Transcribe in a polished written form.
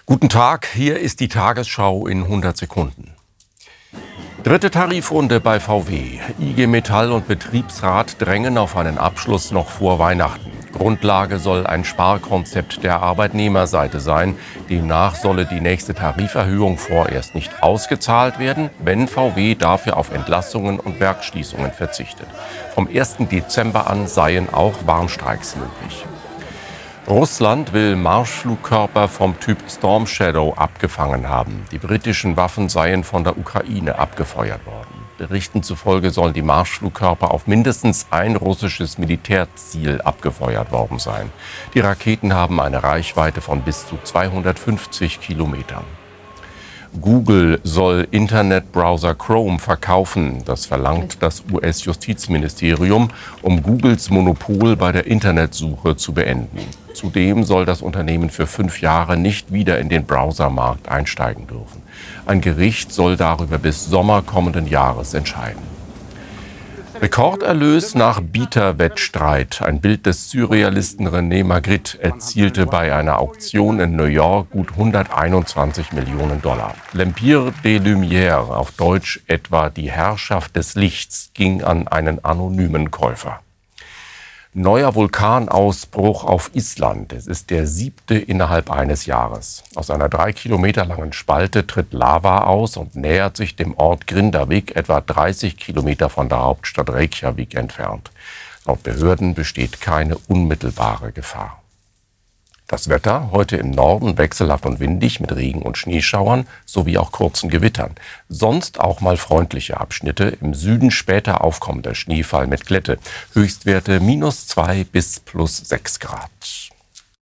Guten Tag, hier ist die Tagesschau in 100 Sekunden. Dritte Tarifrunde bei VW. IG Metall und Betriebsrat drängen auf einen Abschluss noch vor Weihnachten. Grundlage soll ein Sparkonzept der Arbeitnehmerseite sein. Demnach solle die nächste Tariferhöhung vorerst nicht ausgezahlt werden, wenn VW dafür auf Entlassungen und Werksschließungen verzichtet. Vom 1. Dezember an seien auch Warnstreiks möglich. Russland will Marschflugkörper vom Typ Storm Shadow abgefangen haben. Die britischen Waffen seien von der Ukraine abgefeuert worden. Berichten zufolge sollen die Marschflugkörper auf mindestens ein russisches Militärziel abgefeuert worden sein. Die Raketen haben eine Reichweite von bis zu 250 Kilometern. Google soll Internetbrowser Chrome verkaufen. Das verlangt das US-Justizministerium, um Googles Monopol bei der Internetsuche zu beenden. Zudem soll das Unternehmen für 5 Jahre nicht wieder in den Browsermarkt einsteigen dürfen. Ein Gericht soll darüber bis Sommer kommenden Jahres entscheiden. Rekorderlös nach Bieterwettstreit. Ein Bild des Surrealisten René Magritte erzielte bei einer Auktion in New York gut 121 Millionen $. L'Empire des Lumières, auf Deutsch etwa die Herrschaft des Lichts, ging an einen anonymen Käufer. Neuer Vulkanausbruch auf Island. Es ist der 7. innerhalb eines Jahres. Aus einer 3 Kilometer langen Spalte tritt Lava aus und nähert sich dem Ort Grindavik, etwa 30 Kilometer von der Hauptstadt Reykjavik entfernt. Laut Behörden besteht keine unmittelbare Gefahr. Das Wetter heute im Norden wechselhaft und windig mit Regen- und Schneeschauern sowie auch kurzen Gewittern. Sonst auch mal freundliche Abschnitte. Im Süden später aufkommender Schneefall mit Glätte. Höchstwerte -2 bis +6 Grad.